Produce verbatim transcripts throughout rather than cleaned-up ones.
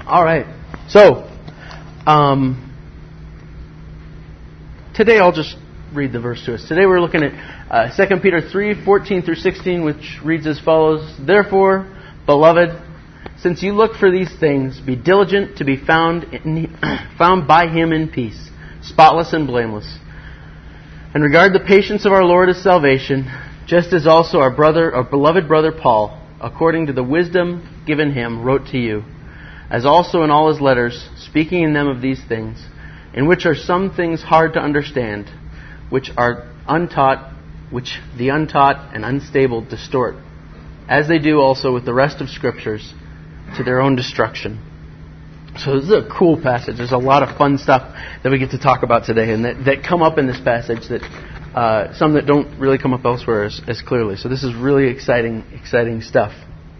All right. So, um, today I'll just read the verse to us. Today we're looking at uh, Second Peter three, fourteen through sixteen, which reads as follows. Therefore, beloved, since you look for these things, be diligent to be found in, found by Him in peace, spotless and blameless. And regard the patience of our Lord as salvation, just as also our brother, our beloved brother Paul, according to the wisdom given him, wrote to you, as also in all his letters, speaking in them of these things, in which are some things hard to understand, which are untaught, which the untaught and unstable distort, as they do also with the rest of Scriptures, to their own destruction. So this is a cool passage. There's a lot of fun stuff that we get to talk about today, and that, that come up in this passage, that uh, some that don't really come up elsewhere as, as clearly. So this is really exciting, exciting stuff.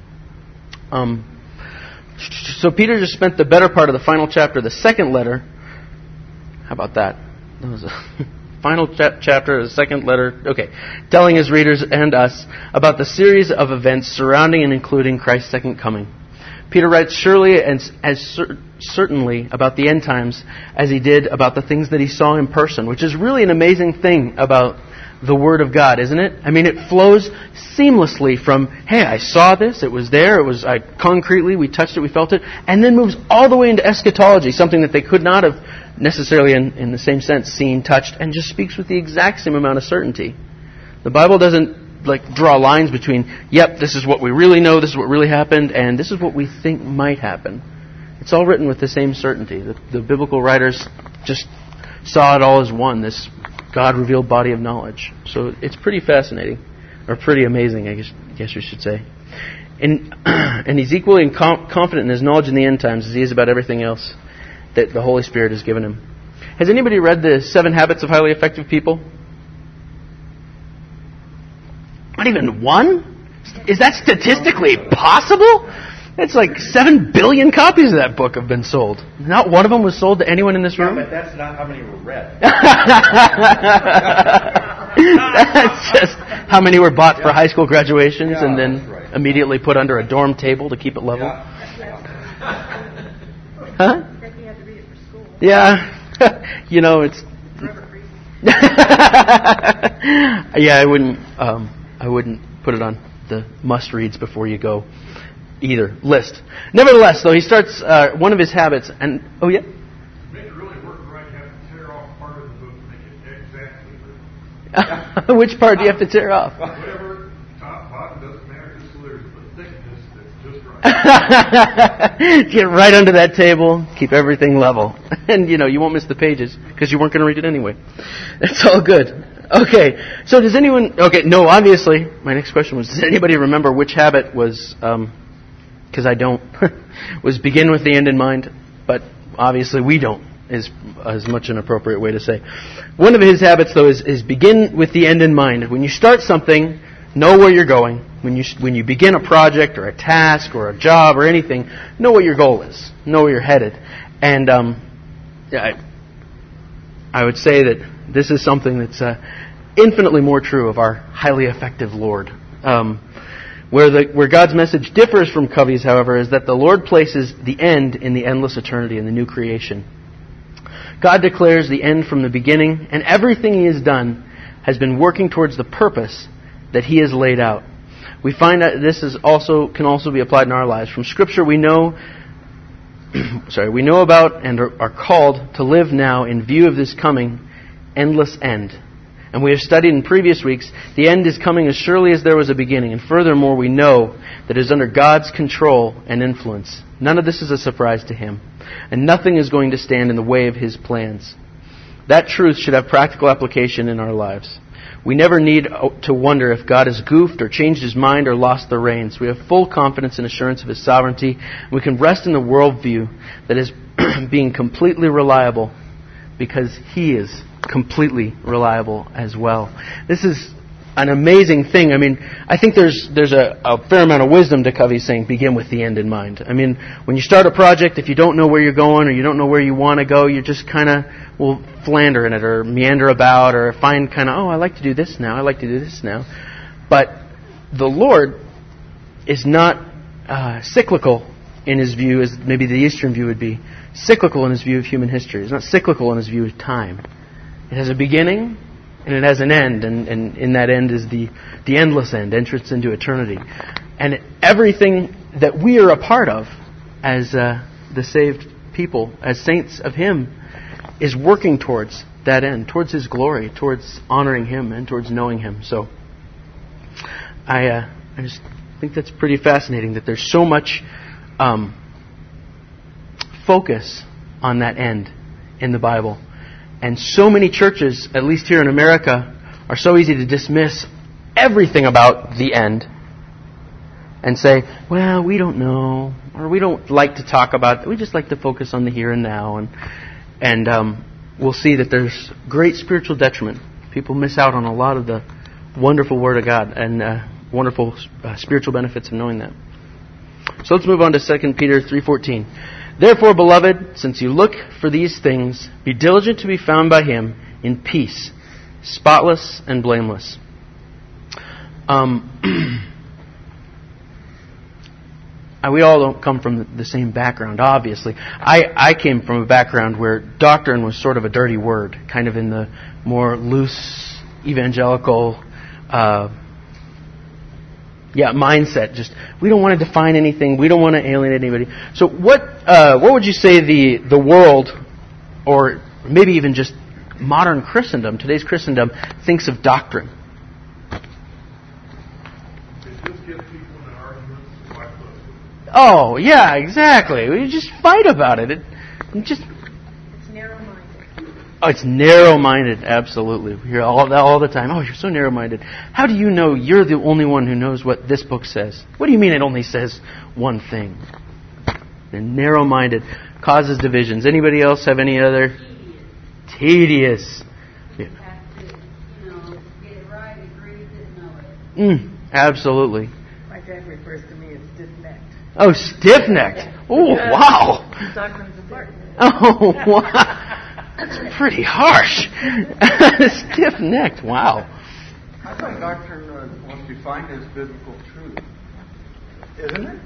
Um, so Peter just spent the better part of the final chapter of the second letter. How about that? That was a final cha- chapter of the second letter. Okay, telling his readers and us about the series of events surrounding and including Christ's second coming. Peter writes surely and as cer- certainly about the end times as he did about the things that he saw in person, which is really an amazing thing about the Word of God, isn't it? I mean, it flows seamlessly from, hey, I saw this, it was there, it was I concretely, we touched it, we felt it, and then moves all the way into eschatology, something that they could not have necessarily in, in the same sense seen, touched, and just speaks with the exact same amount of certainty. The Bible doesn't like draw lines between, yep, this is what we really know, this is what really happened, and this is what we think might happen. It's all written with the same certainty. The, the biblical writers just saw it all as one, this God-revealed body of knowledge. So it's pretty fascinating, or pretty amazing, I guess, I guess you should say. And, and he's equally com- confident in his knowledge in the end times as he is about everything else that the Holy Spirit has given him. Has anybody read the Seven Habits of Highly Effective People? Not even one? Is that statistically possible? It's like seven billion copies of that book have been sold. Not one of them was sold to anyone in this room? Yeah, but that's not how many were read. That's just how many were bought yeah. for high school graduations yeah, and then right. immediately put under a dorm table to keep it level. Yeah. Huh? You have to read it for school. Yeah. You know, it's... yeah, I wouldn't... Um, I wouldn't put it on the must-reads before you go either list. Nevertheless, though, he starts uh, one of his habits, and... Oh, yeah? To make it really work right, you have to tear off part of the book to make it exactly right. Which part do you have to tear off? Whatever, top, bottom, doesn't matter, just so there's the thickness that's just right. Get right under that table, keep everything level. And, you know, you won't miss the pages, because you weren't going to read it anyway. It's all good. Okay, so does anyone... Okay, no, obviously, my next question was, does anybody remember which habit was... Um, because I don't, was begin with the end in mind, but obviously we don't, is as much an appropriate way to say. One of his habits, though, is, is begin with the end in mind. When you start something, know where you're going. When you when you begin a project or a task or a job or anything, know what your goal is. Know where you're headed. And um, I, I would say that this is something that's uh, infinitely more true of our highly effective Lord. Um Where the where God's message differs from Covey's, however, is that the Lord places the end in the endless eternity, in the new creation. God declares the end from the beginning, and everything He has done has been working towards the purpose that He has laid out. We find that this is also can also be applied in our lives. From Scripture, we know, sorry, we know about and are, are called to live now in view of this coming endless end. And we have studied in previous weeks, the end is coming as surely as there was a beginning. And furthermore, we know that it is under God's control and influence. None of this is a surprise to Him. And nothing is going to stand in the way of His plans. That truth should have practical application in our lives. We never need to wonder if God has goofed or changed His mind or lost the reins. We have full confidence and assurance of His sovereignty. We can rest in the worldview that is being completely reliable because He is completely reliable as well. This is an amazing thing. I mean, I think there's there's a, a fair amount of wisdom to Covey saying begin with the end in mind. I mean, when you start a project, if you don't know where you're going or you don't know where you want to go, you just kind of will flounder in it or meander about or find kind of, oh, I like to do this now, I like to do this now. But the Lord is not uh, cyclical in his view as maybe the Eastern view would be. Cyclical in his view of human history. It's not cyclical in his view of time. It has a beginning and it has an end, and, and in that end is the, the endless end, entrance into eternity. And everything that we are a part of as uh, the saved people, as saints of Him, is working towards that end, towards His glory, towards honoring Him, and towards knowing Him. So I, uh, I just think that's pretty fascinating that there's so much um, focus on that end in the Bible. And so many churches, at least here in America, are so easy to dismiss everything about the end and say, well, we don't know, or we don't like to talk about it. We just like to focus on the here and now. And and um, we'll see that there's great spiritual detriment. People miss out on a lot of the wonderful Word of God and uh, wonderful uh, spiritual benefits of knowing that. So let's move on to Second Peter three fourteen. Therefore, beloved, since you look for these things, be diligent to be found by Him in peace, spotless and blameless. Um, we all don't come from the same background, obviously. I, I came from a background where doctrine was sort of a dirty word, kind of in the more loose, evangelical, uh, yeah, mindset. Just, we don't want to define anything. We don't want to alienate anybody. So what uh, what would you say the, the world, or maybe even just modern Christendom, today's Christendom, thinks of doctrine? It just gets people in an argument and fight with it. Oh, yeah, exactly. We just fight about it. It, it just... It's narrow-minded. Oh, it's narrow-minded, absolutely. We hear all, all the time, oh, you're so narrow-minded. How do you know you're the only one who knows what this book says? What do you mean it only says one thing? And narrow-minded causes divisions. Anybody else have any other? Tedious. Tedious. You have to, you know, get it right, agree with it, know it. Mm, absolutely. My dad refers to me as stiff-necked. Oh, stiff-necked. Oh, wow. Doctrine's important. Oh, wow. That's pretty harsh. Stiff-necked. Wow. I thought doctrine was defined as biblical truth. Isn't it?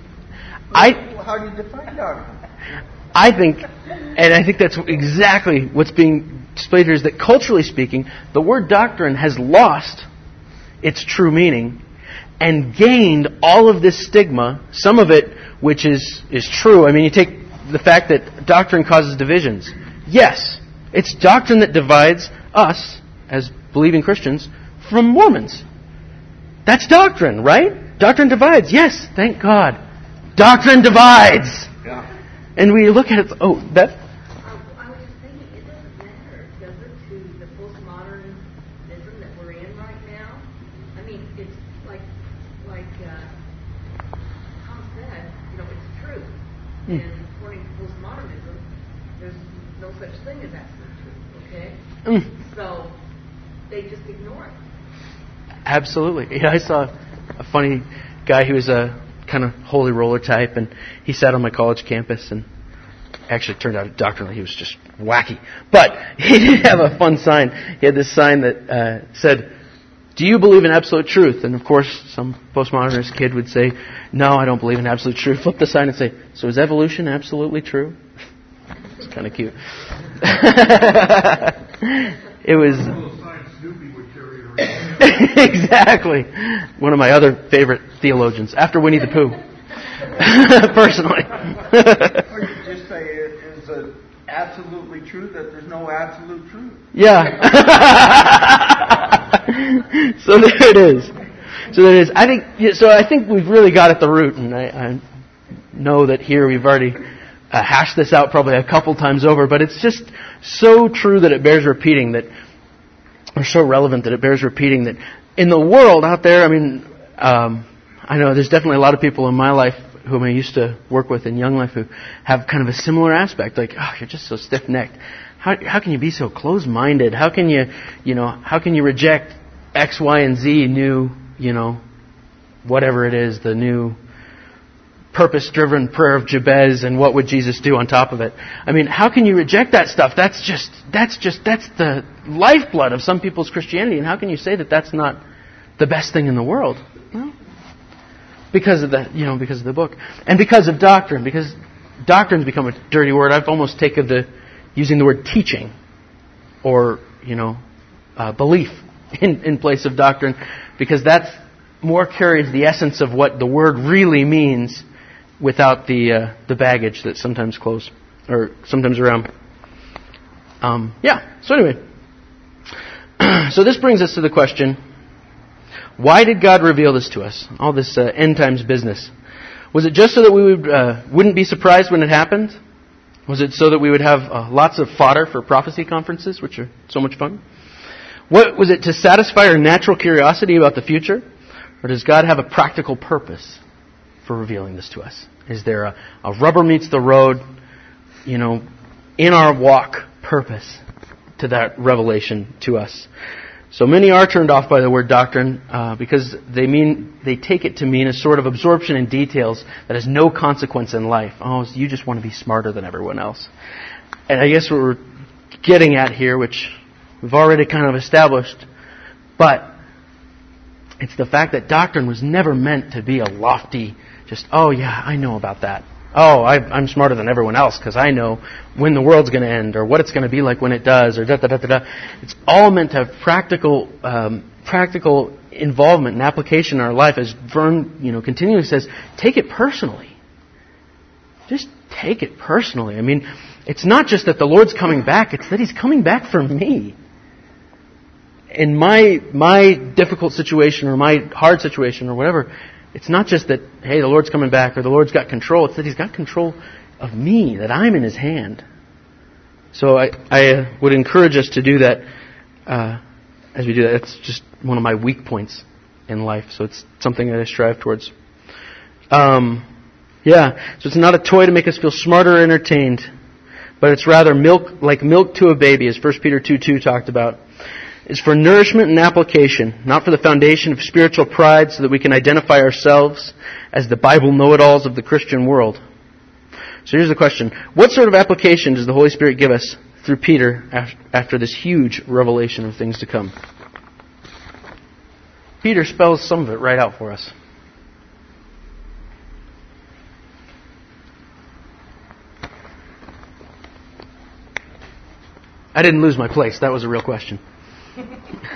I, How do you define doctrine? I think, and I think that's exactly what's being displayed here, is that culturally speaking, the word doctrine has lost its true meaning and gained all of this stigma, some of it which is, is true. I mean, you take the fact that doctrine causes divisions. Yes, it's doctrine that divides us, as believing Christians, from Mormons. That's doctrine, right? Doctrine divides. Yes, thank God. Doctrine divides. Yeah. And we look at it, oh, that... Um, I was just thinking, it doesn't matter, does it, to the postmodernism that we're in right now? I mean, it's like, like uh, Tom said, you know, it's true. Mm. And according to postmodernism, there's no such thing as absolute truth, okay? Mm. So, they just ignore it. Absolutely. Yeah, I saw a funny guy who was a kind of holy roller type, and he sat on my college campus, and actually it turned out doctrinally he was just wacky. But he did have a fun sign. He had this sign that uh, said, "Do you believe in absolute truth?" And of course, some postmodernist kid would say, "No, I don't believe in absolute truth." Flip the sign and say, "So is evolution absolutely true?" It's kind of cute. It was... Exactly. One of my other favorite theologians, after Winnie the Pooh. Personally. Or you could just say it is a absolutely true that there's no absolute truth. Yeah. So there it is. So there it is. I think. Yeah, so I think we've really got at the root, and I, I know that here we've already uh, hashed this out probably a couple times over, but it's just so true that it bears repeating, that, or so relevant that it bears repeating, that in the world out there, I mean, um, I know there's definitely a lot of people in my life whom I used to work with in Young Life who have kind of a similar aspect, like, oh, you're just so stiff-necked. How how can you be so closed-minded? How can you, you know, how can you reject X, Y, and Z new, you know, whatever it is, the new purpose-driven prayer of Jabez, and what would Jesus do on top of it? I mean, how can you reject that stuff? That's just, that's just, that's the lifeblood of some people's Christianity, and how can you say that that's not the best thing in the world? Well, Because of the, you know, because of the book. And because of doctrine. Because doctrine's become a dirty word. I've almost taken the, using the word teaching. Or, you know, uh, belief in, in place of doctrine. Because that's more carries the essence of what the word really means without the uh, the baggage that sometimes close, or sometimes around. Um, yeah, so anyway. So this brings us to the question, why did God reveal this to us? All this uh, end times business. Was it just so that we would, uh, wouldn't be surprised when it happened? Was it so that we would have uh, lots of fodder for prophecy conferences, which are so much fun? What was it, to satisfy our natural curiosity about the future? Or does God have a practical purpose for revealing this to us? Is there a, a rubber meets the road, you know, in our walk purpose to that revelation to us? So many are turned off by the word doctrine uh, because they mean they take it to mean a sort of absorption in details that has no consequence in life. Oh, so you just want to be smarter than everyone else. And I guess what we're getting at here, which we've already kind of established, but it's the fact that doctrine was never meant to be a lofty, just, oh yeah, I know about that. Oh, I, I'm smarter than everyone else because I know when the world's going to end or what it's going to be like when it does, or da da da da da. It's all meant to have practical, um, practical involvement and application in our life. As Vern, you know, continually says, take it personally. Just take it personally. I mean, it's not just that the Lord's coming back; it's that He's coming back for me. In my my difficult situation or my hard situation or whatever. It's not just that, hey, the Lord's coming back or the Lord's got control. It's that He's got control of me, that I'm in His hand. So I, I would encourage us to do that uh, as we do that. It's just one of my weak points in life. So it's something that I strive towards. Um, yeah, so it's not a toy to make us feel smarter or entertained, but it's rather milk, like milk to a baby, as First Peter two two talked about. Is for nourishment and application, not for the foundation of spiritual pride so that we can identify ourselves as the Bible know-it-alls of the Christian world. So here's the question. What sort of application does the Holy Spirit give us through Peter after this huge revelation of things to come? Peter spells some of it right out for us. I didn't lose my place. That was a real question. Every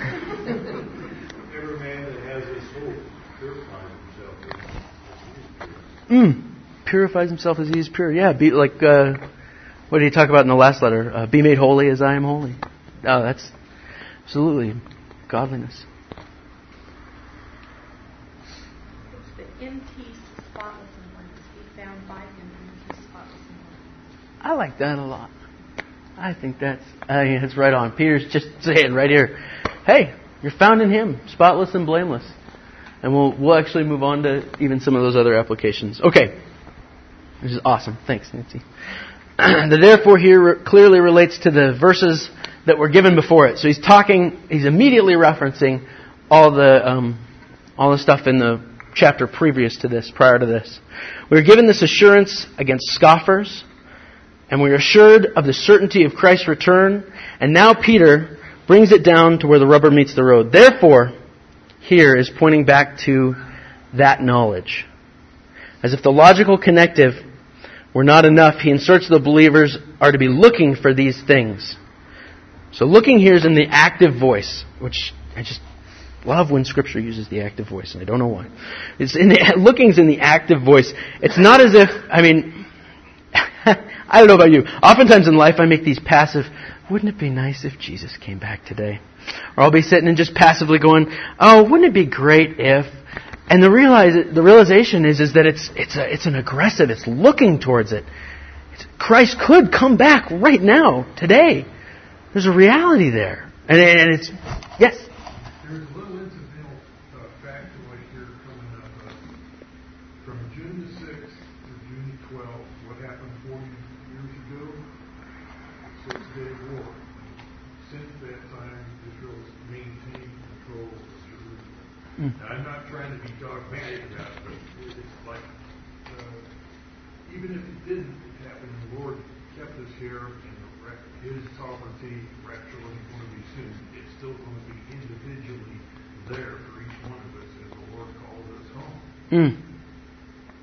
man that has this hope purifies himself. Mm, purifies himself as he is pure. Yeah, be like, uh, what did he talk about in the last letter? Uh, be made holy as I am holy. Oh, that's absolutely godliness. It's the empty, spotless and blameless. Be found by Him empty, spotless and blameless. I like that a lot. I think that's, I think that's right on. Peter's just saying right here, hey, you're found in Him, spotless and blameless. And we'll we'll actually move on to even some of those other applications. Okay. This is awesome. Thanks, Nancy. The therefore here re- clearly relates to the verses that were given before it. So he's talking, he's immediately referencing all the um, all the stuff in the chapter previous to this, prior to this. We are given this assurance against scoffers, and we are assured of the certainty of Christ's return. And now Peter brings it down to where the rubber meets the road. Therefore, here is pointing back to that knowledge. As if the logical connective were not enough, he inserts the believers are to be looking for these things. So looking here is in the active voice, which I just love when Scripture uses the active voice, and I don't know why. It's in the, looking is in the active voice. It's not as if, I mean... I don't know about you. Oftentimes in life I make these passive, wouldn't it be nice if Jesus came back today? Or I'll be sitting and just passively going, oh, wouldn't it be great if... And the realize the realization is is that it's it's a, it's an aggressive, it's looking towards it. It's, Christ could come back right now, today. There's a reality there. And, and it's... Yes? There's a little incidental uh, factoid here coming up. Uh, from June the sixth to June the twelfth, what happened forty years ago? Six-day war. Since that time, Israel's maintained control of Jerusalem. Mm. Now, I'm not trying to be dogmatic about it, but it's like, uh, even if it didn't happen, the Lord kept us here, and His sovereignty, rapture wasn't going to be soon. It's still going to be individually there for each one of us as the Lord calls us home. Mm.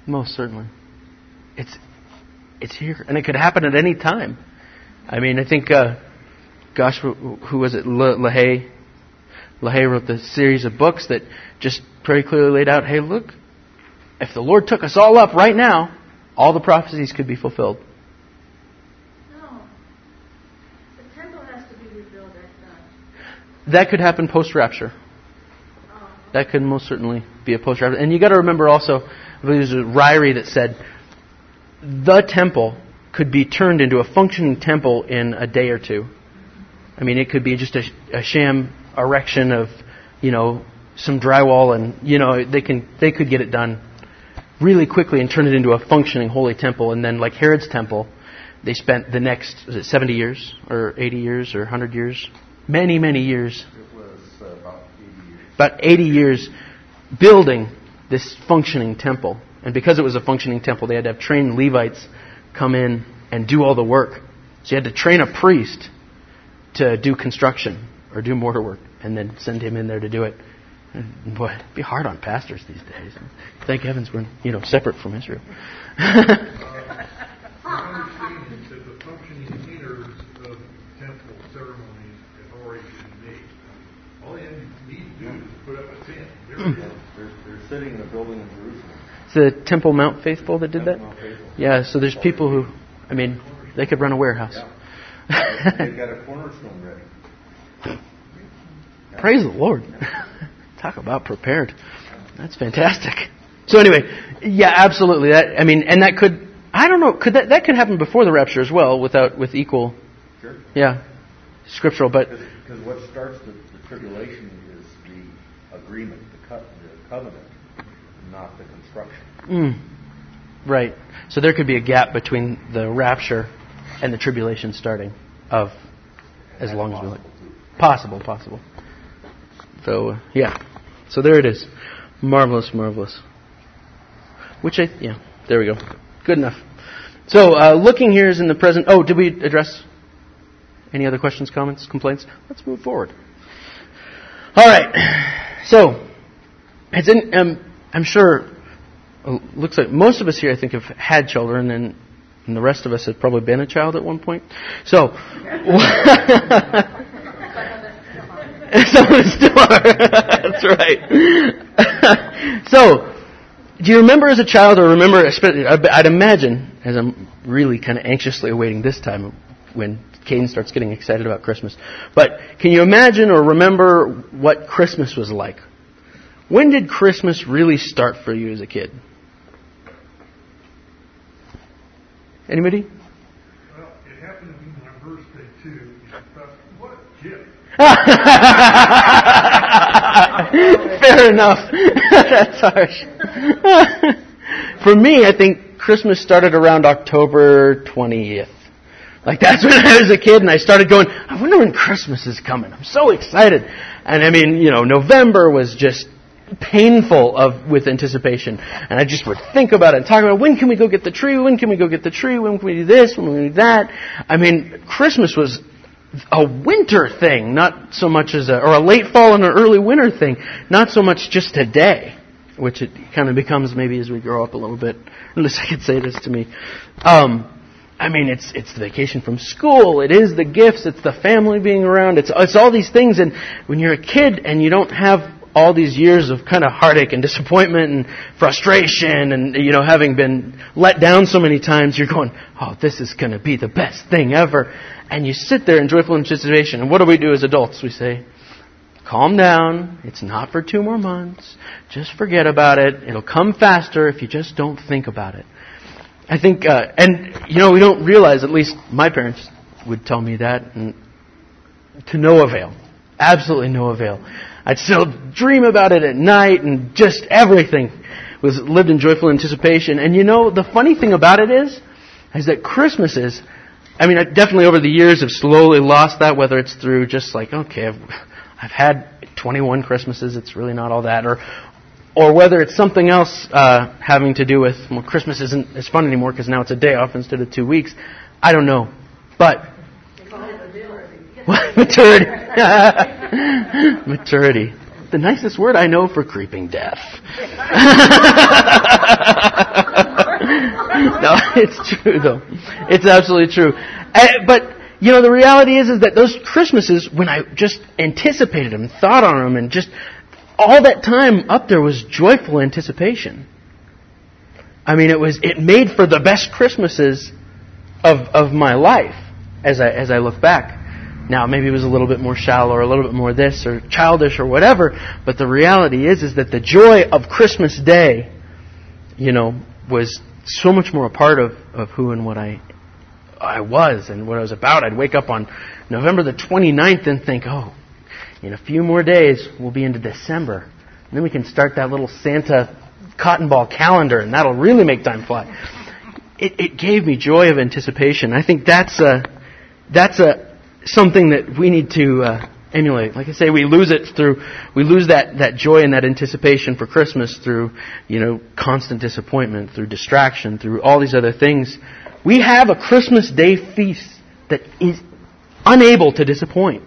Most certainly. It's it's here, and it could happen at any time. I mean, I think, uh, gosh, who, who was it? La- LaHaye. LaHaye wrote the series of books that just very clearly laid out, hey, look, if the Lord took us all up right now, all the prophecies could be fulfilled. No. The temple has to be rebuilt at that. That could happen post-rapture. Oh. That could most certainly be a post-rapture. And you got to remember also, I believe it was Ryrie that said, the temple could be turned into a functioning temple in a day or two. I mean, it could be just a, a sham erection of, you know, some drywall, and you know they can they could get it done really quickly and turn it into a functioning holy temple. And then, like Herod's temple, they spent the next was it seventy years or eighty years or one hundred years, many many years. It was uh, about eighty years. About eighty years building this functioning temple. And because it was a functioning temple, they had to have trained Levites come in and do all the work. So you had to train a priest to do construction or do mortar work, and then send him in there to do it. And boy, it'd be hard on pastors these days. Thank heavens we're, you know, separate from Israel. uh, my understanding is that the functioning meters of temple ceremonies have already been made. All they need to do is put up a tent. There it is. They're, they're sitting in a building in Jerusalem. It's the Temple Mount Faithful that did that? Mount Faithful. Yeah, so there's people who, I mean, they could run a warehouse. Yeah. They've got a cornerstone ready. Praise the Lord. Talk about prepared. That's fantastic. So anyway, yeah, absolutely. That I mean, and that could, I don't know, could that that could happen before the rapture as well, without with equal, Sure. yeah, scriptural. But Because what starts the, the tribulation is the agreement, the, co- the covenant, not the construction. mm, right. So there could be a gap between the rapture and the tribulation starting of as long as we like. Possible, possible. So, uh, yeah. So there it is. Marvelous, marvelous. Which I, yeah, there we go. Good enough. So, uh, looking here is in the present. Oh, did we address any other questions, comments, complaints? Let's move forward. All right. So, it's in, um, I'm sure, uh, looks like most of us here, I think, have had children, and, and the rest of us have probably been a child at one point. So, some of us still are. That's right. So, do you remember as a child, or remember, I'd imagine, as I'm really kind of anxiously awaiting this time when Caden starts getting excited about Christmas, but can you imagine or remember what Christmas was like? When did Christmas really start for you as a kid? Anybody? Well, it happened to be my birthday too. I thought, what a gift. Fair enough. That's harsh. For me, I think Christmas started around October twentieth. Like, that's when I was a kid, and I started going, I wonder when Christmas is coming. I'm so excited. And I mean, you know, November was just painful of with anticipation. And I just would think about it and talk about, when can we go get the tree? When can we go get the tree? When can we do this? When can we do that? I mean, Christmas was a winter thing, not so much as a, or a late fall and an early winter thing, not so much just a day, which it kind of becomes maybe as we grow up a little bit. Unless I could say this to me. Um, I mean, it's it's the vacation from school, it is the gifts, it's the family being around, it's it's all these things. And when you're a kid and you don't have all these years of kind of heartache and disappointment and frustration and, you know, having been let down so many times, you're going, oh, this is going to be the best thing ever. And you sit there in joyful anticipation. And what do we do as adults? We say, calm down. It's not for two more months. Just forget about it. It'll come faster if you just don't think about it. I think, uh, and, you know, we don't realize, at least my parents would tell me that, and to no avail. Absolutely no avail. I'd still dream about it at night, and just everything was lived in joyful anticipation. And you know, the funny thing about it is, is that Christmas is, I mean, I definitely over the years have slowly lost that, whether it's through just like, okay, I've, I've had twenty-one Christmases, it's really not all that, or or whether it's something else uh, having to do with, well, Christmas isn't as fun anymore because now it's a day off instead of two weeks. I don't know. But maturity. Maturity. The nicest word I know for creeping death. No, it's true though. It's absolutely true. Uh, but you know, the reality is, is that those Christmases, when I just anticipated them, thought on them, and just all that time up there was joyful anticipation. I mean, it was it made for the best Christmases of of my life as I as I look back. Now, maybe it was a little bit more shallow, or a little bit more this, or childish, or whatever. But the reality is, is that the joy of Christmas Day, you know, was so much more a part of, of who and what I I was and what I was about. I'd wake up on November the twenty-ninth and think, oh, in a few more days we'll be into December. And then we can start that little Santa cotton ball calendar, and that'll really make time fly. It, it gave me joy of anticipation. I think that's a, that's a something that we need to uh, emulate. Like I say, we lose it through, we lose that, that joy and that anticipation for Christmas through, you know, constant disappointment, through distraction, through all these other things. We have a Christmas Day feast that is unable to disappoint.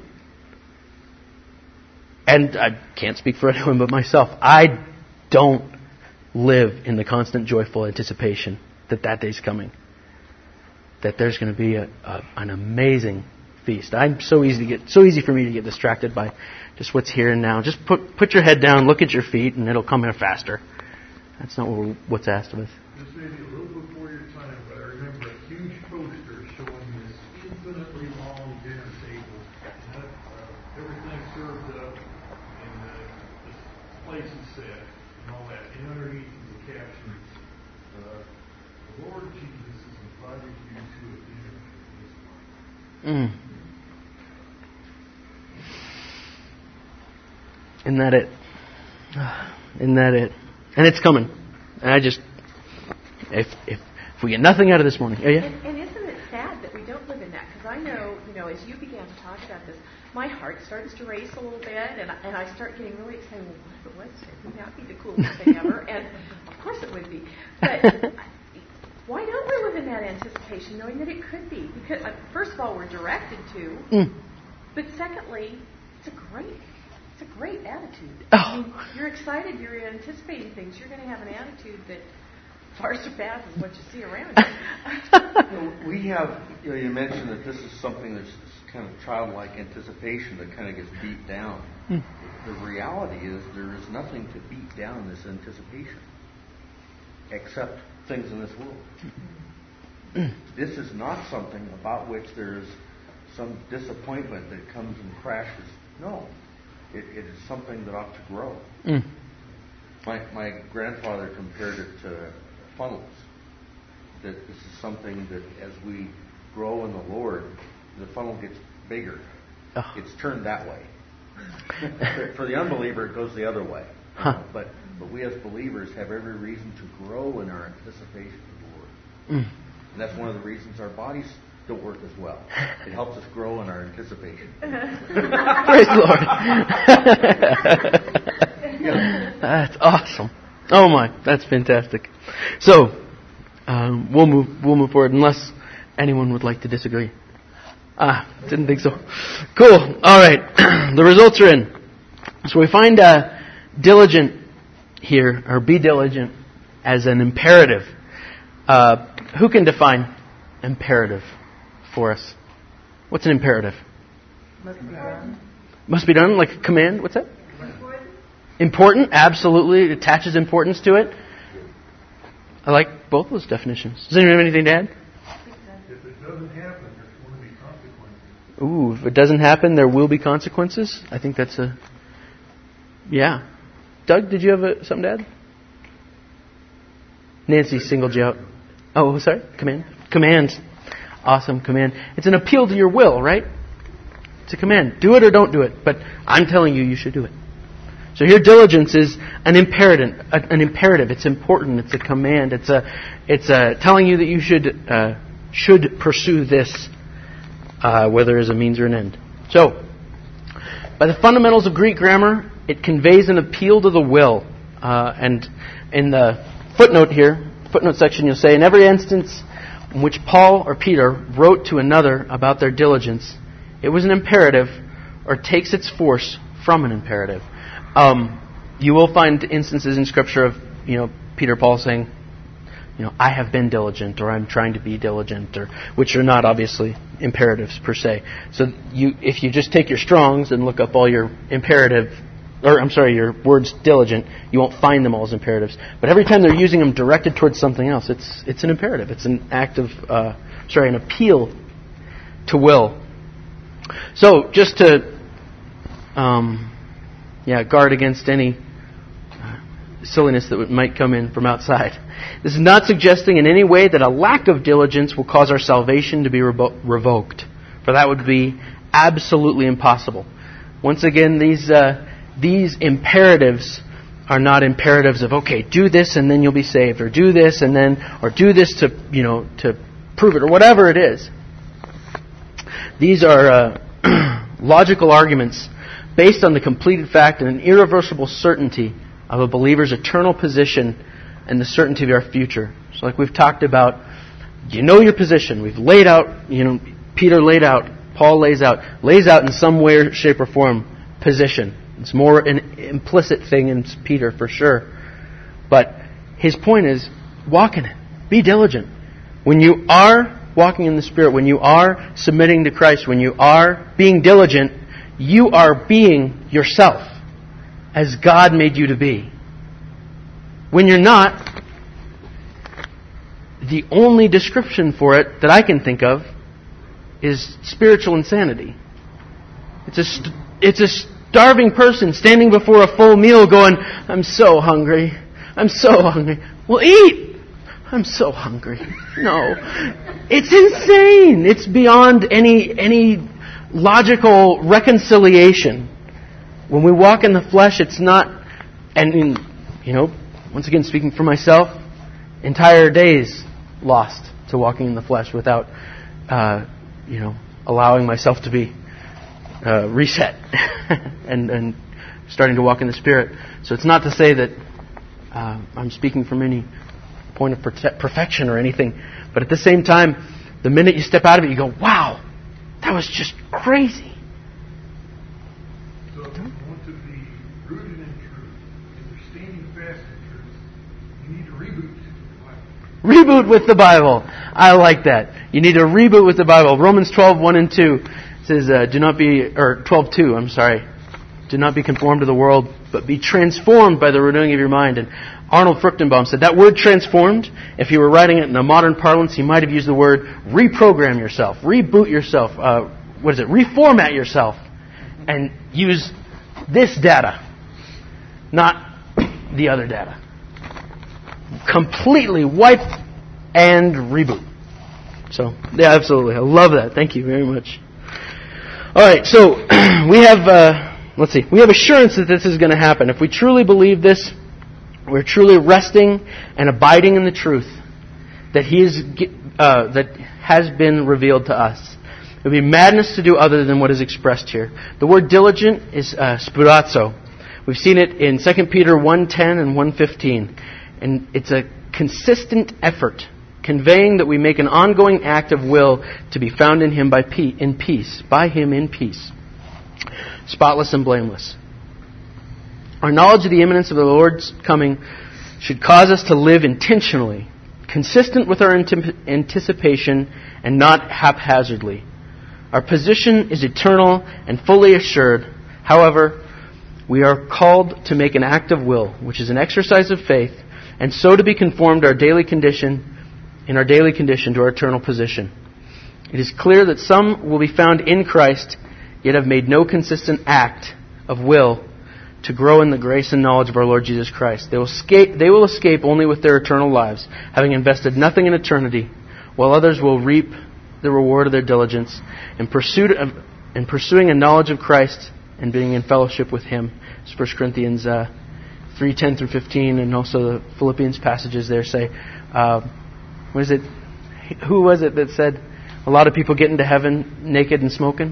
And I can't speak for anyone but myself. I don't live in the constant joyful anticipation that that day's coming. That there's going to be a, a, an amazing feast. I'm so easy to get, so easy for me to get distracted by just what's here and now. Just put put your head down, look at your feet, and it'll come in faster. That's not what we're, what's asked of us. This may be a little before your time, but I remember a huge poster showing this infinitely long dinner table, and uh, everything served up, and uh, the places set, and all that. And underneath the caption, uh, the Lord Jesus has invited you to a dinner this month. Mm. Isn't that it? Isn't that it? And it's coming. And I just, if if if we get nothing out of this morning, oh yeah. And, and isn't it sad that we don't live in that? Because I know, you know, as you began to talk about this, my heart starts to race a little bit, and and I start getting really excited. Well, what if it was? Wouldn't that be the coolest thing ever? And of course it would be. But why don't we live in that anticipation, knowing that it could be? Because uh, first of all, we're directed to, mm. but secondly, it's a great. It's a great attitude. Oh. I mean, you're excited, you're anticipating things. You're going to have an attitude that far surpasses what you see around you. You know, we have, you know, you mentioned that this is something that's kind of childlike anticipation that kind of gets beat down. Mm. The reality is there is nothing to beat down this anticipation except things in this world. Mm. This is not something about which there is some disappointment that comes and crashes. No. It, it is something that ought to grow. Mm. My my grandfather compared it to funnels. That this is something that as we grow in the Lord, the funnel gets bigger. Oh. It's turned that way. For the unbeliever, it goes the other way. Huh. But but we as believers have every reason to grow in our anticipation of the Lord. Mm. And that's one of the reasons our bodies don't work as well. It helps us grow in our anticipation. Praise the Lord. Yeah. That's awesome. Oh my, that's fantastic. So um, we'll move we'll move forward unless anyone would like to disagree. Ah, didn't think so. Cool. All right, the results are in. So we find uh, diligent here, or be diligent, as an imperative. Uh, who can define imperative for us? What's an imperative? Must be done. Must be done, like a command. What's that? Important. Important, absolutely. It attaches importance to it. I like both those definitions. Does anyone have anything to add? If it doesn't happen, there's going to be consequences. Ooh, if it doesn't happen, there will be consequences. I think that's a... Yeah. Doug, did you have a, something to add? Nancy singled you out. Oh, sorry? Command? Command. Awesome command. It's an appeal to your will, right? It's a command. Do it or don't do it. But I'm telling you, you should do it. So here, diligence is an imperative. An imperative. It's important. It's a command. It's a. It's a telling you that you should uh, should pursue this, uh, whether as a means or an end. So, by the fundamentals of Greek grammar, it conveys an appeal to the will. Uh, and in the footnote here, footnote section, you'll say, in every instance in which Paul or Peter wrote to another about their diligence, it was an imperative or takes its force from an imperative. Um, you will find instances in Scripture of, you know, Peter, Paul saying, you know, I have been diligent, or I'm trying to be diligent, or which are not obviously imperatives per se. So you, if you just take your Strongs and look up all your imperative, or I'm sorry, your words diligent, you won't find them all as imperatives. But every time they're using them directed towards something else, it's it's an imperative. It's an act of, uh, sorry, an appeal to will. So just to, um, yeah, guard against any silliness that might come in from outside. This is not suggesting in any way that a lack of diligence will cause our salvation to be revo- revoked, for that would be absolutely impossible. Once again, these uh, these imperatives are not imperatives of, okay, do this and then you'll be saved, or do this and then, or do this to, you know, to prove it, or whatever it is. These are uh, logical arguments based on the completed fact and an irreversible certainty of a believer's eternal position and the certainty of our future. So like we've talked about, you know your position. We've laid out, you know, Peter laid out, Paul lays out, lays out in some way, shape, or form position. It's more an implicit thing in Peter for sure. But his point is, walk in it. Be diligent. When you are walking in the Spirit, when you are submitting to Christ, when you are being diligent, you are being yourself as God made you to be. When you're not, the only description for it that I can think of is spiritual insanity. It's a st- it's a starving person standing before a full meal going, I'm so hungry. I'm so hungry. Well, eat! I'm so hungry. No. It's insane. It's beyond any any logical reconciliation. When we walk in the flesh, it's not, and in, you know, once again speaking for myself, entire days lost to walking in the flesh without, uh, you know, allowing myself to be uh, reset and, and starting to walk in the Spirit. So it's not to say that uh, I'm speaking from any point of perfe- perfection or anything, but at the same time, the minute you step out of it, you go, wow, that was just crazy. So if you want to be rooted in truth, and you're standing fast in truth, you need to reboot the Bible. Reboot with the Bible. I like that. You need to reboot with the Bible. Romans twelve, one and two says, uh, do not be, or twelve, two, I'm sorry. Do not be conformed to the world, but be transformed by the renewing of your mind. And Arnold Fruchtenbaum said that word transformed, if you were writing it in a modern parlance, he might have used the word reprogram yourself, reboot yourself, uh, what is it, reformat yourself, and use this data, not the other data. Completely wipe and reboot. So, yeah, absolutely. I love that. Thank you very much. All right, so we have, uh, let's see, we have assurance that this is going to happen. If we truly believe this, we're truly resting and abiding in the truth that He is uh, that has been revealed to us. It would be madness to do other than what is expressed here. The word diligent is uh, spoudazo. We've seen it in Second Peter one ten and one fifteen. And it's a consistent effort, conveying that we make an ongoing act of will to be found in Him by pe- in peace, by Him in peace, spotless and blameless. Our knowledge of the imminence of the Lord's coming should cause us to live intentionally, consistent with our antip- anticipation and not haphazardly. Our position is eternal and fully assured. However, we are called to make an act of will, which is an exercise of faith, and so to be conformed our daily condition, in our daily condition to our eternal position. It is clear that some will be found in Christ, yet have made no consistent act of will to grow in the grace and knowledge of our Lord Jesus Christ. They will escape, they will escape only with their eternal lives, having invested nothing in eternity, while others will reap the reward of their diligence in pursuit of, in pursuing a knowledge of Christ and being in fellowship with Him. As First Corinthians uh, three ten through fifteen, and also the Philippians passages there say, uh, what is it? Who was it that said a lot of people get into heaven naked and smoking?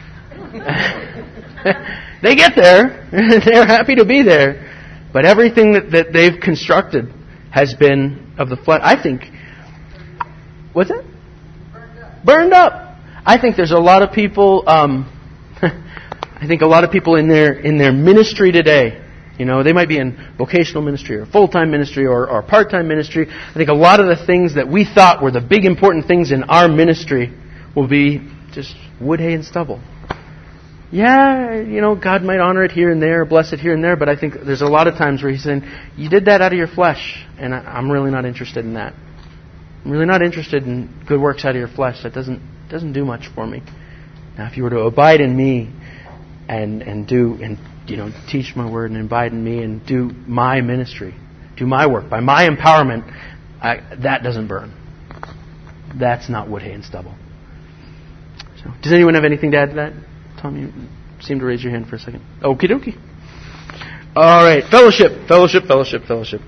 They get there. They're happy to be there. But everything that, that they've constructed has been of the flesh. I think, what's that? Burned up. Burned up. I think there's a lot of people, um, I think a lot of people in their, in their ministry today, You know, they might be in vocational ministry or full-time ministry or, or part-time ministry. I think a lot of the things that we thought were the big important things in our ministry will be just wood, hay, and stubble. Yeah, you know, God might honor it here and there, bless it here and there, but I think there's a lot of times where He's saying, you did that out of your flesh, and I, I'm really not interested in that. I'm really not interested in good works out of your flesh. That doesn't doesn't do much for me. Now, if you were to abide in me and and do and you know teach my word and abide in me and do my ministry, do my work by my empowerment, I, that doesn't burn. That's not wood, hay, and stubble. So, does anyone have anything to add to that? Tom, you seem to raise your hand for a second. Okie dokie. All right, fellowship, fellowship, fellowship, fellowship.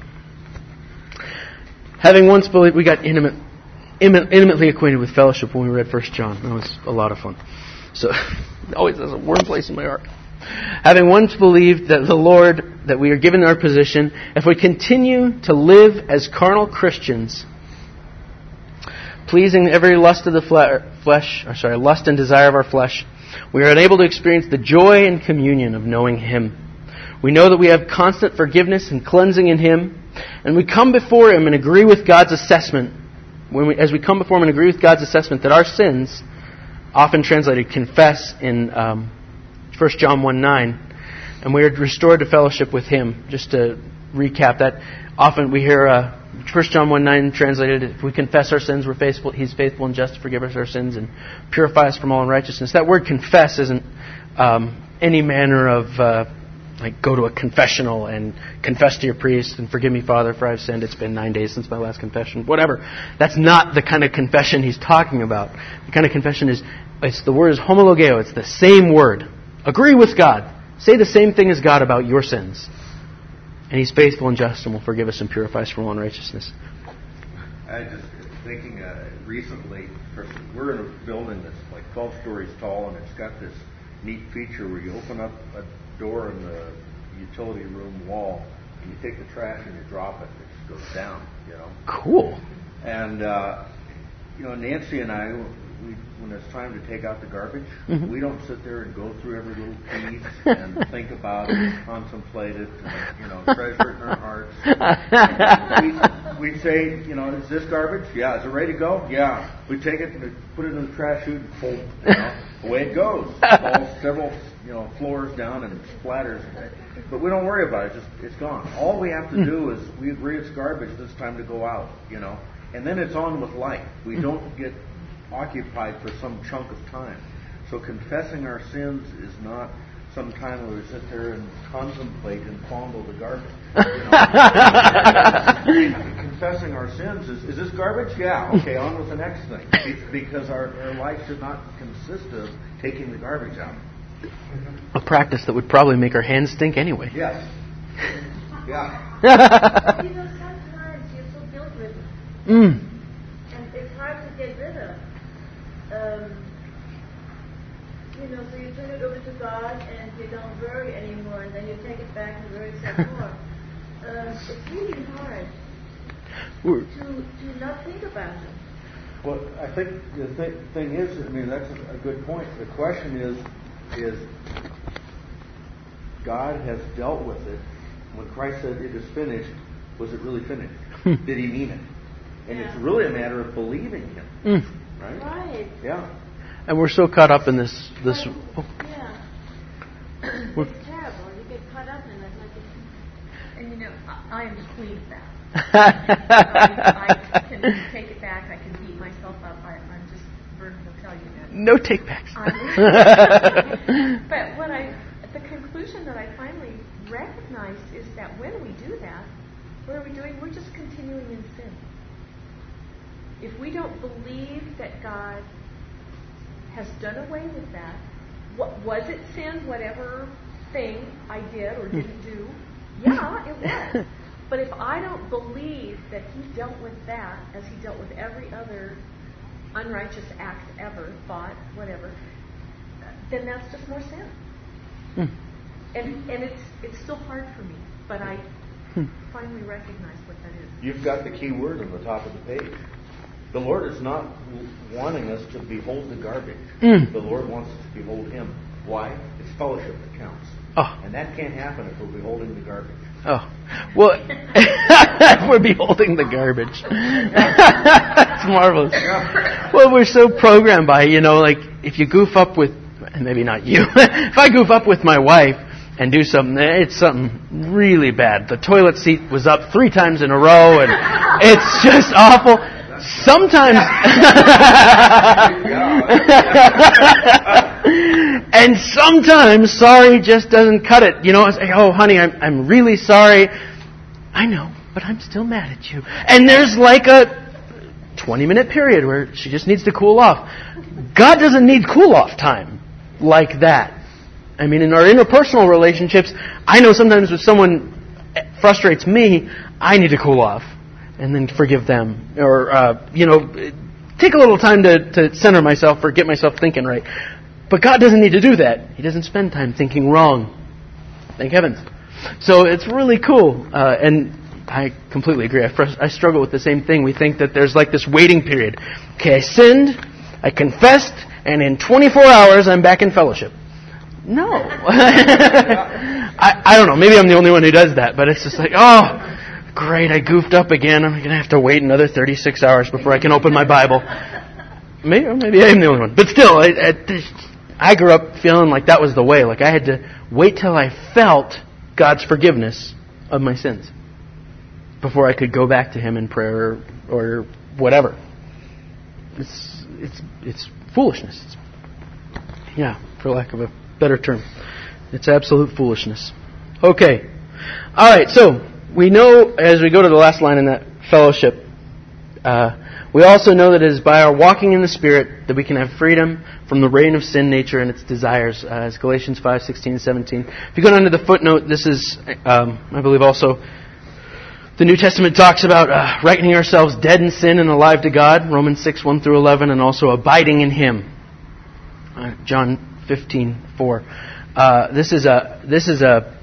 Having once believed, we got intimate, intimately acquainted with fellowship when we read First John. That was a lot of fun. So, it always has a warm place in my heart. Having once believed that the Lord, that we are given our position, if we continue to live as carnal Christians, pleasing every lust of the flesh, or sorry, lust and desire of our flesh, we are unable to experience the joy and communion of knowing Him. We know that we have constant forgiveness and cleansing in Him, and we come before Him and agree with God's assessment. When we, as we come before Him and agree with God's assessment that our sins, often translated confess in um, First John one nine, and we are restored to fellowship with Him. Just to recap that, often we hear uh, First John one nine translated, if we confess our sins, we're faithful, He's faithful and just to forgive us our sins and purify us from all unrighteousness. That word confess isn't um, any manner of, uh, like, go to a confessional and confess to your priest and forgive me, Father, for I've sinned. It's been nine days since my last confession. Whatever. That's not the kind of confession he's talking about. The kind of confession is, it's the word is homologeo. It's the same word. Agree with God. Say the same thing as God about your sins. And He's faithful and just and will forgive us and purify us from all unrighteousness. I just thinking uh, recently, we're in a building that's like twelve stories tall, and it's got this neat feature where you open up a door in the utility room wall, and you take the trash and you drop it, and it just goes down, you know. Cool. And, uh, you know, Nancy and I, we, when it's time to take out the garbage, mm-hmm. we don't sit there and go through every little piece and think about it and contemplate it and, you know, treasure it in our hearts. we, we say, you know, is this garbage? Yeah. Is it ready to go? Yeah. We take it and put it in the trash chute and boom, you know, away it goes. It falls several, you know, floors down and splatters. But we don't worry about it. Just it's gone. All we have to do is we agree it's garbage. It's time to go out, you know. And then it's on with life. We don't get occupied for some chunk of time. So confessing our sins is not some time where we sit there and contemplate and fondle the garbage. You know? Confessing our sins is, is this garbage? Yeah. Okay, on with the next thing. Because our, our life should not consist of taking the garbage out. A practice that would probably make our hands stink anyway. Yes. Yeah. You know, sometimes you're so guilt-ridden. Mm. And it's hard to get rid of. Um, you know, so you turn it over to God and you don't worry anymore, and then you take it back and worry some more. Uh, it's really hard to, to not think about it. Well, I think the th- thing is, I mean, that's a, a good point. The question is, is God has dealt with it. When Christ said it is finished, was it really finished? Did He mean it? And yeah. It's really a matter of believing Him. Mm. Right? Right. Yeah. And we're so caught up in this. this oh. Yeah. It's terrible. You get caught up in it. Like it's, and you know, I, I am the queen of that. I, I can take it back. I can beat myself up. I, I'm just, Bert will tell you that. No take backs. But what I, the conclusion that I finally recognized is that when we do that, what are we doing? We're just continuing in sin. If we don't believe that God has done away with that, what was it sin, whatever thing I did or didn't do? Yeah, it was. But if I don't believe that He dealt with that as He dealt with every other unrighteous act ever, thought, whatever, then that's just more sin. Hmm. And and it's it's still hard for me, but I hmm. finally recognize what that is. You've got the key word on the top of the page. The Lord is not wanting us to behold the garbage. Mm. The Lord wants us to behold Him. Why? It's fellowship that counts. Oh. And that can't happen if we're beholding the garbage. Oh. Well, we're beholding the garbage. That's marvelous. Well, we're so programmed by, you know, like, if you goof up with, maybe not you, if I goof up with my wife and do something, it's something really bad. The toilet seat was up three times in a row, and it's just awful. Sometimes, and sometimes sorry just doesn't cut it. You know, it's like, oh, honey, I'm I'm really sorry. I know, but I'm still mad at you. And there's like a twenty-minute period where she just needs to cool off. God doesn't need cool-off time like that. I mean, in our interpersonal relationships, I know sometimes if someone frustrates me, I need to cool off and then forgive them. Or, uh, you know, take a little time to, to center myself or get myself thinking right. But God doesn't need to do that. He doesn't spend time thinking wrong. Thank heavens. So it's really cool. Uh, and I completely agree. I, frust- I struggle with the same thing. We think that there's like this waiting period. Okay, I sinned, I confessed, and in twenty-four hours I'm back in fellowship. No. I, I don't know. Maybe I'm the only one who does that. But it's just like, oh, great, I goofed up again. I'm going to have to wait another thirty-six hours before I can open my Bible. Maybe, or maybe I am the only one. But still, I, I, I grew up feeling like that was the way. Like I had to wait till I felt God's forgiveness of my sins before I could go back to Him in prayer or, or whatever. It's it's it's foolishness. It's, yeah, for lack of a better term. It's absolute foolishness. Okay. All right, so we know as we go to the last line in that fellowship, uh, we also know that it is by our walking in the Spirit that we can have freedom from the reign of sin nature and its desires, uh, as Galatians five, sixteen and seventeen. If you go down to the footnote, this is, um, I believe also, the New Testament talks about uh, reckoning ourselves dead in sin and alive to God, Romans six, one through eleven, and also abiding in Him, uh, John fifteen, four. Uh, this is a this is a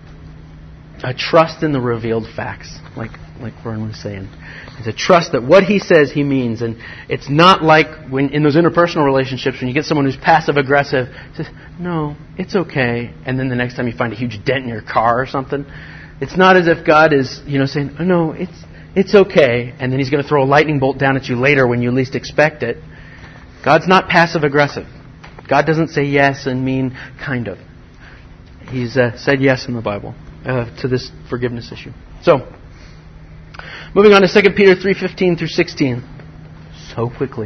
a trust in the revealed facts, like like Vern was saying. It's a trust that what He says He means, and it's not like when in those interpersonal relationships when you get someone who's passive aggressive, says no, it's okay, and then the next time you find a huge dent in your car or something. It's not as if God is, you know, saying, oh, no, it's it's okay, and then He's going to throw a lightning bolt down at you later when you least expect it. God's not passive-aggressive. God doesn't say yes and mean kind of. He's uh, said yes in the Bible uh, to this forgiveness issue. So, moving on to Second Peter three, fifteen through sixteen. So quickly.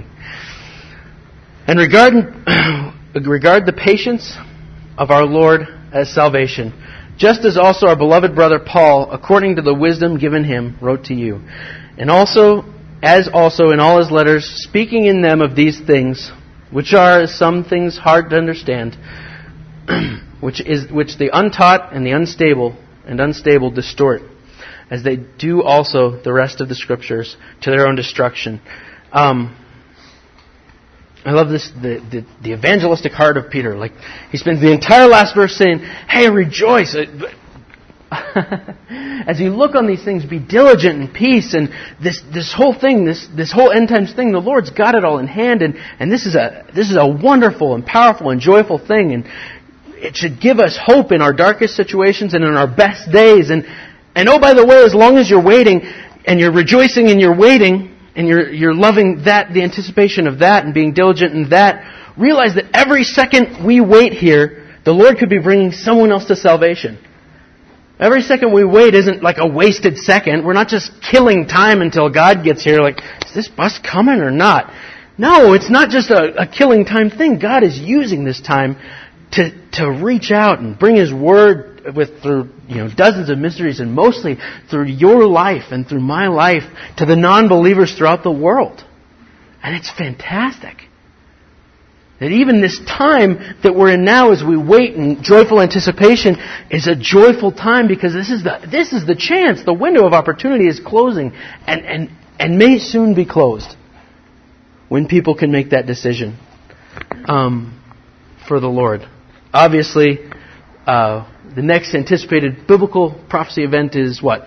And regard, regard the patience of our Lord as salvation, just as also our beloved brother Paul, according to the wisdom given him, wrote to you. And also, as also in all his letters, speaking in them of these things, which are some things hard to understand, which is which the untaught and the unstable and unstable distort, as they do also the rest of the Scriptures, to their own destruction. Um, I love this, the, the, the evangelistic heart of Peter. Like, he spends the entire last verse saying, hey, rejoice. As you look on these things, be diligent in peace. And this, this whole thing, this, this whole end times thing, the Lord's got it all in hand. And, and this is a, this is a wonderful and powerful and joyful thing. And it should give us hope in our darkest situations and in our best days. And, and oh, by the way, as long as you're waiting and you're rejoicing in your waiting, and you're you're loving that, the anticipation of that, and being diligent in that, realize that every second we wait here, the Lord could be bringing someone else to salvation. Every second we wait isn't like a wasted second. We're not just killing time until God gets here, like, is this bus coming or not? No, it's not just a, a killing time thing. God is using this time to to reach out and bring His Word with through you know dozens of mysteries, and mostly through your life and through my life to the non-believers throughout the world. And it's fantastic that even this time that we're in now, as we wait in joyful anticipation, is a joyful time, because this is the this is the chance. The window of opportunity is closing, and and and may soon be closed when people can make that decision um, for the Lord. Obviously, uh, the next anticipated biblical prophecy event is what?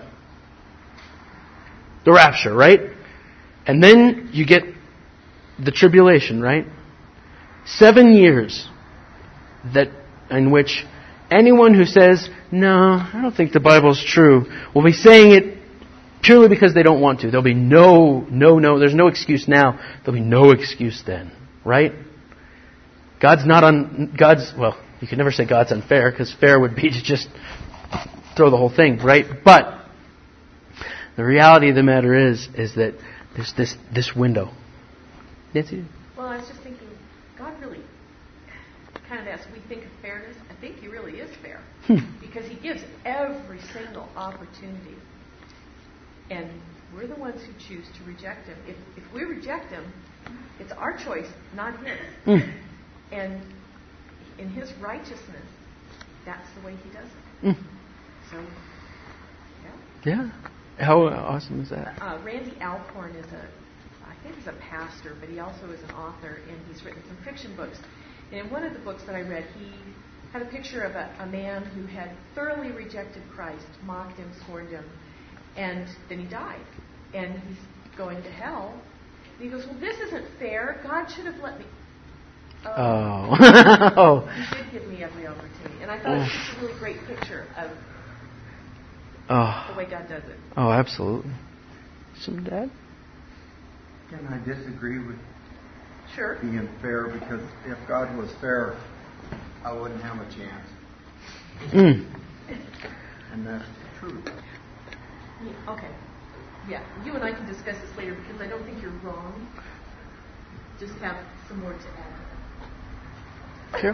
The rapture, right? And then you get the tribulation, right? Seven years that in which anyone who says, no, I don't think the Bible's true, will be saying it purely because they don't want to. There'll be no, no, no, there's no excuse now. There'll be no excuse then. Right? God's not on, God's, well, you can never say God's unfair, because fair would be to just throw the whole thing, right? But the reality of the matter is, is that there's this, this window. Nancy? Well, I was just thinking, God really, kind of as we think of fairness, I think He really is fair. Hmm. Because He gives every single opportunity. And we're the ones who choose to reject Him. If, if we reject Him, it's our choice, not His. Mm. And in His righteousness, that's the way He does it. Mm. So, yeah. Yeah. How awesome is that? Uh, Randy Alcorn is a, I think he's a pastor, but he also is an author, and he's written some fiction books. And in one of the books that I read, he had a picture of a, a man who had thoroughly rejected Christ, mocked Him, scorned Him, and then he died. And he's going to hell. And he goes, well, this isn't fair. God should have let me. Oh. Oh. He did give me every opportunity. And I thought it was just a really great picture of Oh. the way God does it. Oh, absolutely. Some dad? Can I disagree with Sure. being fair? Because if God was fair, I wouldn't have a chance. Mm. And that's the truth. Yeah, okay. Yeah, you and I can discuss this later because I don't think you're wrong. Just have some more to add. Sure.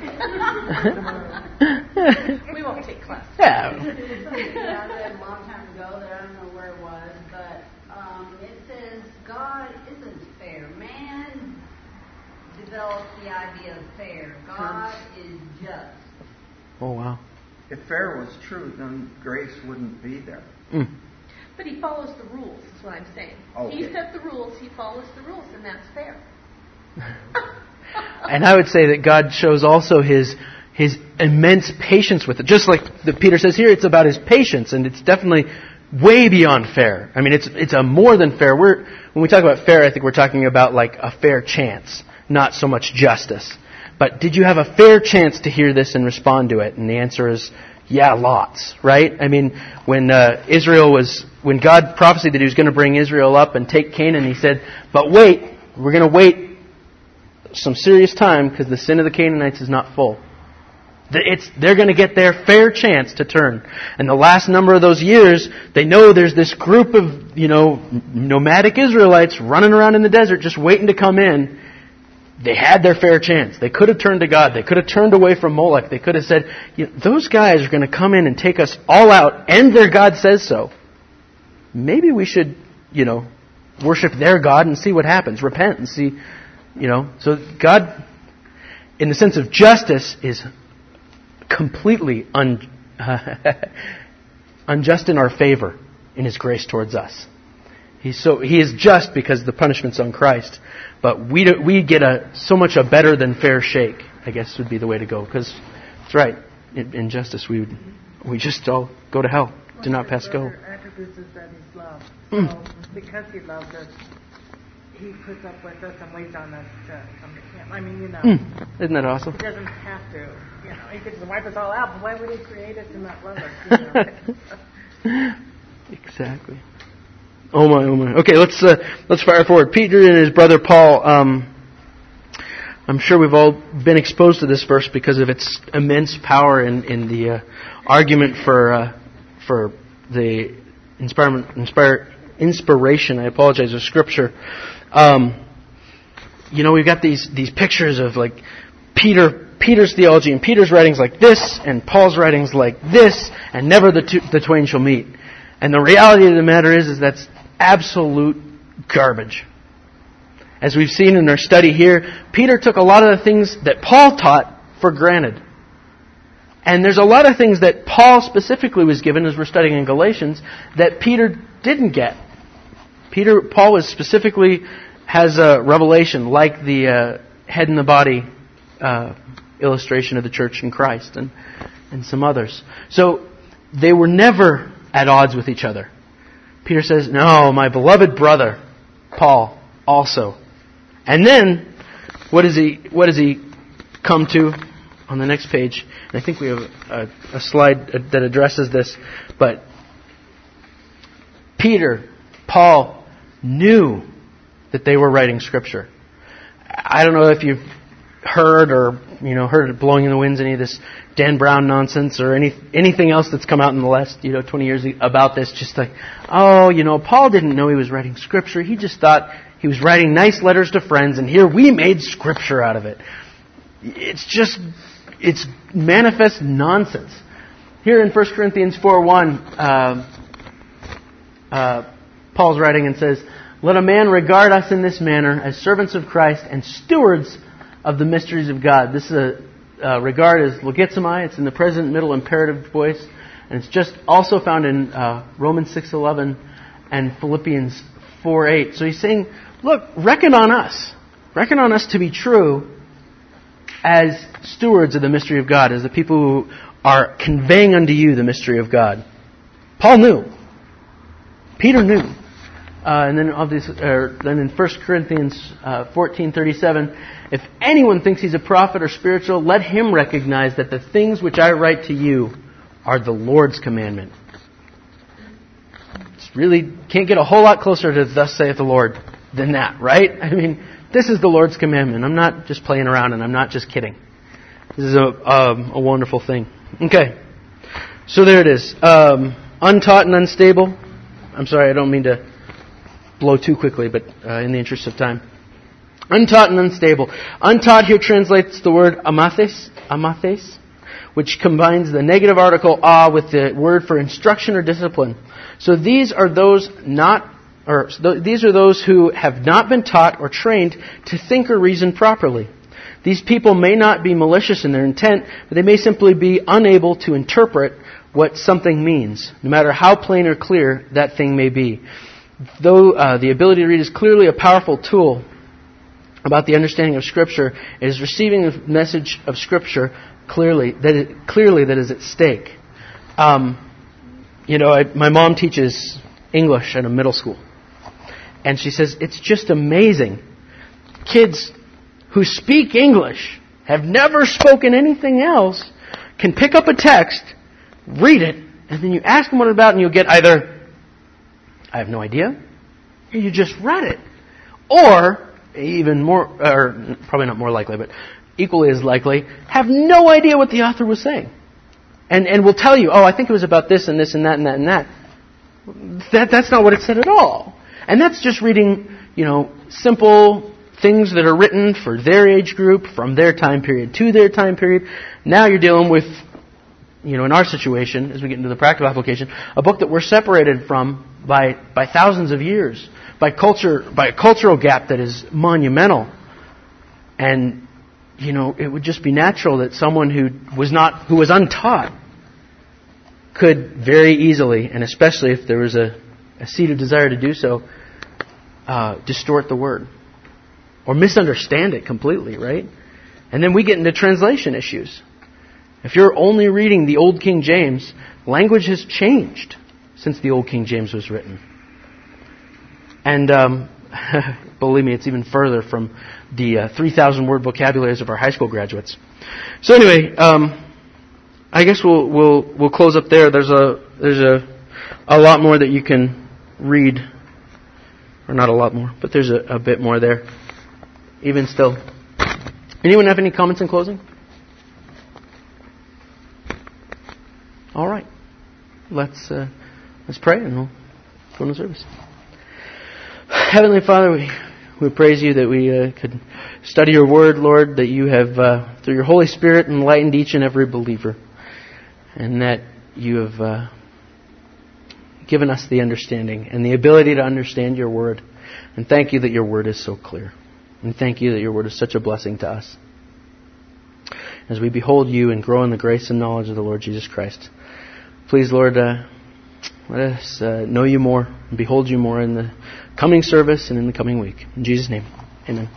We won't take class. Yeah. Something that I read a long time ago that I don't know where it was, but um, it says God isn't fair. Man developed the idea of fair. God is just. Oh, wow. If fair was true, then grace wouldn't be there. Mm. But He follows the rules, is what I'm saying. Okay. He set the rules, He follows the rules, and that's fair. And I would say that God shows also His His immense patience with it. Just like the Peter says here, it's about His patience, and it's definitely way beyond fair. I mean, it's it's a more than fair. We're when we talk about fair, I think we're talking about like a fair chance, not so much justice. But did you have a fair chance to hear this and respond to it? And the answer is, yeah, lots, right? I mean, when uh, Israel was, when God prophesied that He was going to bring Israel up and take Canaan, He said, but wait, we're going to wait some serious time because the sin of the Canaanites is not full. It's, they're going to get their fair chance to turn. And the last number of those years, they know there's this group of, you know, nomadic Israelites running around in the desert just waiting to come in. They had their fair chance. They could have turned to God. They could have turned away from Molech. They could have said, you know, those guys are going to come in and take us all out, and their God says so. Maybe we should, you know, worship their God and see what happens. Repent and see, you know. So God, in the sense of justice, is completely un, uh, unjust in our favor in His grace towards us. He's so He is just because the punishment's on Christ. But we do, we get a so much a better than fair shake, I guess would be the way to go. Because that's right. In, in justice, we would, we just all go to hell. Do not pass go. One of His attributes is that He's love. Mm. So because He loves us, He puts up with us and waits on us to come to Him. I mean, you know, Mm. Isn't that awesome? He doesn't have to. You know, He could just wipe us all out. But why would He create us and not love us? You know? Exactly. Oh my, oh my. Okay, let's uh, let's fire forward. Peter and his brother Paul. Um, I'm sure we've all been exposed to this verse because of its immense power in in the uh, argument for uh, for the inspire, inspire, inspiration. I apologize of Scripture. Um, you know, we've got these these pictures of like Peter. Peter's theology and Peter's writings like this, and Paul's writings like this, and never the two, the twain shall meet. And the reality of the matter is, is that's absolute garbage. As we've seen in our study here, Peter took a lot of the things that Paul taught for granted. And there's a lot of things that Paul specifically was given, as we're studying in Galatians, that Peter didn't get. Peter, Paul was specifically has a revelation like the uh, head and the body uh, illustration of the church in Christ, and and some others. So they were never at odds with each other. Peter says, no, my beloved brother, Paul, also. And then, what does he, what does he come to? on the next page, and I think we have a, a slide that addresses this, but Peter, Paul knew that they were writing Scripture. I don't know if you've heard or you know heard it blowing in the winds, any of this Dan Brown nonsense or any anything else that's come out in the last you know twenty years about this. Just like, oh, you know, Paul didn't know he was writing Scripture. He just thought he was writing nice letters to friends, and here we made Scripture out of it. It's just, it's manifest nonsense. Here in First Corinthians four one, uh, uh, Paul's writing and says, "Let a man regard us in this manner as servants of Christ and stewards of the mysteries of God." This is a uh, regard is logizomai. It's in the present middle imperative voice, and it's just also found in uh, Romans six eleven and Philippians four eight. So he's saying, look, reckon on us. Reckon on us to be true as stewards of the mystery of God, as the people who are conveying unto you the mystery of God. Paul knew. Peter knew. Uh, and then obviously, uh, then in First Corinthians uh, fourteen thirty-seven, if anyone thinks he's a prophet or spiritual, let him recognize that the things which I write to you are the Lord's commandment. It's really can't get a whole lot closer to "Thus saith the Lord" than that, right? I mean, this is the Lord's commandment. I'm not just playing around, and I'm not just kidding. This is a um, a wonderful thing. Okay, so there it is. Um, untaught and unstable. I'm sorry, I don't mean to blow too quickly, but uh, in the interest of time. Untaught and unstable. Untaught here translates the word amathes, amathes, which combines the negative article a with the word for instruction or discipline. So these are those not, or th- these are those who have not been taught or trained to think or reason properly. These people may not be malicious in their intent, but they may simply be unable to interpret what something means, no matter how plain or clear that thing may be. Though uh, the ability to read is clearly a powerful tool about the understanding of Scripture, it is receiving the message of Scripture clearly that it, clearly that is at stake. Um, you know, I, my mom teaches English at a middle school, and she says it's just amazing. Kids who speak English, have never spoken anything else, can pick up a text, read it, and then you ask them what it's about, and you'll get either I have no idea, you just read it. Or, even more, or probably not more likely, but equally as likely, have no idea what the author was saying. And and will tell you, oh, I think it was about this and this and that and that and that. That that's not what it said at all. And that's just reading, you know, simple things that are written for their age group, from their time period to their time period. Now you're dealing with, you know, in our situation, as we get into the practical application, a book that we're separated from by by thousands of years, by culture, by a cultural gap that is monumental. And, you know, it would just be natural that someone who was not, who was untaught could very easily, and especially if there was a, a seed of desire to do so, uh, distort the word. Or misunderstand it completely, right? And then we get into translation issues. If you're only reading the Old King James, language has changed since the Old King James was written. And um, believe me, it's even further from the uh, three thousand word vocabularies of our high school graduates. So anyway, um, I guess we'll we'll we'll close up there. There's a there's a a lot more that you can read, or not a lot more, but there's a, a bit more there. Even still, anyone have any comments in closing? All right, let's uh, let's pray and we'll go into service. Heavenly Father, we we praise you that we uh, could study your word, Lord, that you have uh, through your Holy Spirit enlightened each and every believer, and that you have uh, given us the understanding and the ability to understand your word. And thank you that your word is so clear. And thank you that your word is such a blessing to us. As we behold you and grow in the grace and knowledge of the Lord Jesus Christ, please, Lord, uh, let us uh, know you more and behold you more in the coming service and in the coming week. In Jesus' name, amen.